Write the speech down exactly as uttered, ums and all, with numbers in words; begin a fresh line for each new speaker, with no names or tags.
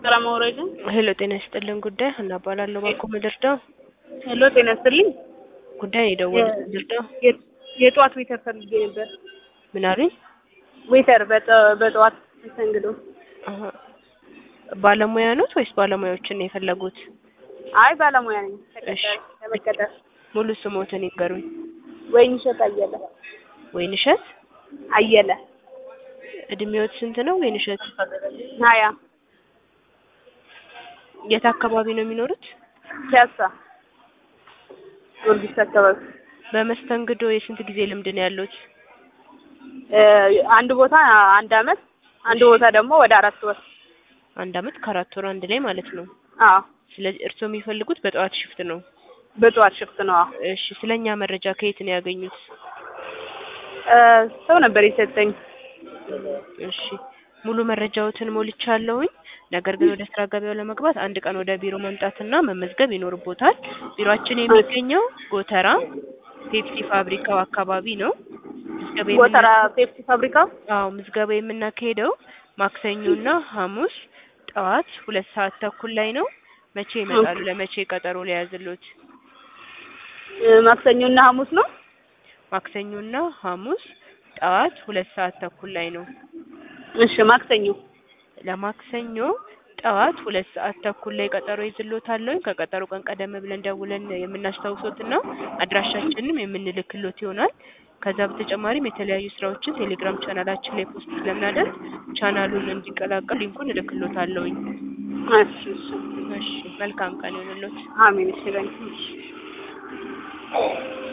ሰላም አውራጅ
ሄሎ ጤና ይስጥልን ጉዳይ እናባላለሁ ባንኩ ምድርዳው
ሄሎ ጤና ይስጥልኝ
ጉዳይ የደወል ምድርዳው
የጧት ዌተር ፈልጌ ነበር
ምን አሉኝ
ዌተር በጧት ተንግዶ
አሃ ባለሙያ ነው ወይስ ባለሙያዎችን ነው የፈለጉት
አይ ባለሙያ ነኝ
እሺ
ተመከተ
ሙሉ ስሞትን ይገሩኝ
ወይንሸት አየለ
ወይንሸት
አየለ
እድሜዎት ስንት ነው ወይንሸት
ሀያ
የት አካባቢ ነው የሚኖሩት
ፒያሳ ጊዮርጊስ አካባቢ
በመስተንግዶ የስንት ጊዜ ልምድ ነው ያሉት
አንድ ቦታ አንድ አመት አንድ ቦታ ደግሞ ወደ አራት ወር
አንድ አመት ከአራት ወር አንድ ላይ ማለት ነው
አዎ
ስለዚህ እርስዎ የሚፈልጉት በጠዋት ሽፍት ነው
በጠዋት ሽፍት ነው
እሺ ስለኛ መረጃ ከየት ነው ያገኙት
ሰው ነበር የሰጠኝ
እሺ ሙሉ መረጃዎትን ሞልቻለሁኝ ነገር ግን ወደ ስራ ገበያው ለመግባት አንድ ቀን ወደ ቢሮ መምጣትና መመዝገብ ይኖርቦታል ቢሮአችን የሚገኘው ጎተራ ፔፕሲ ፋብሪካው አካባቢ ነው
ጎተራ ፔፕሲ ፋብሪካው
አዎ ምዝገባ የምናካሄደው ማክሰኞና ሐሙስ ጠዋት ሁለት ሰዓት ተኩል ላይ ነው መቼ ይመጣሉ ለመቼ ቀጠሮ ሊያዝሉት
ማክሰኞና ሐሙስ ነው
ማክሰኞና ሐሙስ ጠዋት ሁለት ሰዓት ተኩል ላይ ነው
እሺ ማክሰኞ
ለማክሰኞ ጠዋት ሁለት ሰዓት ተኩል ላይ ቀጠሮ ይዝሎታል ከቀጠሮ ቀን ቀደም ብለን ደውለን የምናስተዋውሶትና አድራሻችንንም የምንልክሎት ይሆናል ከዛ በተጨማሪም የተለያዩ ስራዎችን ቴሌግራም ቻናላችን ላይ ፖስት ስለምናደርግ ቻናሉን እንዲቀላቀሉ ሊንኩን እልክሎታለሁ
እሺ
እሺ መልካም ቀን ይሁንልዎት
አሜን እሺ